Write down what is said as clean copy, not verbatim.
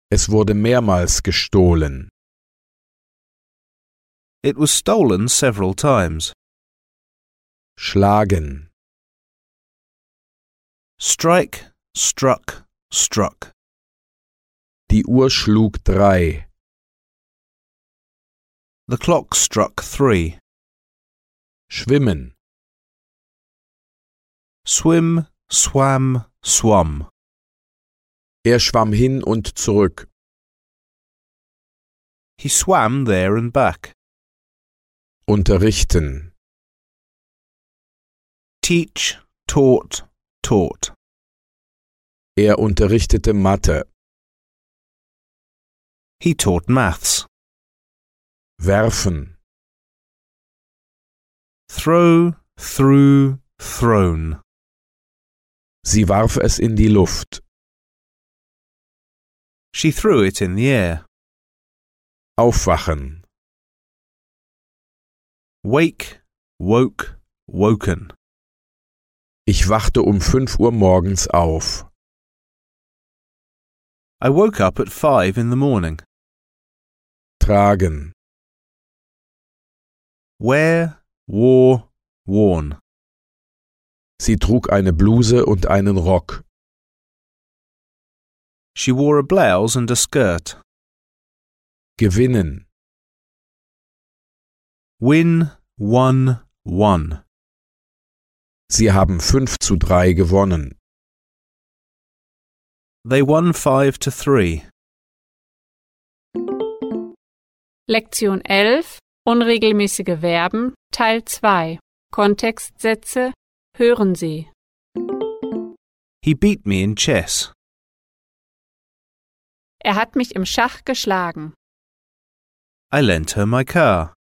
Es wurde mehrmals gestohlen. It was stolen several times. Schlagen. Strike, struck, struck. Die Uhr schlug 3. The clock struck 3. Schwimmen. Swim, swam, swum. Er schwamm hin und zurück. He swam there and back. Unterrichten. Teach, taught, taught. Er unterrichtete Mathe. He taught maths. Werfen. Throw, threw, thrown. Sie warf es in die Luft. She threw it in the air. Aufwachen. Wake, woke, woken. Ich wachte um 5 Uhr morgens auf. I woke up at 5 in the morning. Tragen. Wear, wore, worn. Sie trug eine Bluse und einen Rock. She wore a blouse and a skirt. Gewinnen. Win, won, won. Sie haben 5:3 gewonnen. They won 5-3. Lektion 11 Unregelmäßige Verben Teil 2 Kontextsätze Hören Sie. He beat me in chess. Er hat mich im Schach geschlagen. I lent her my car.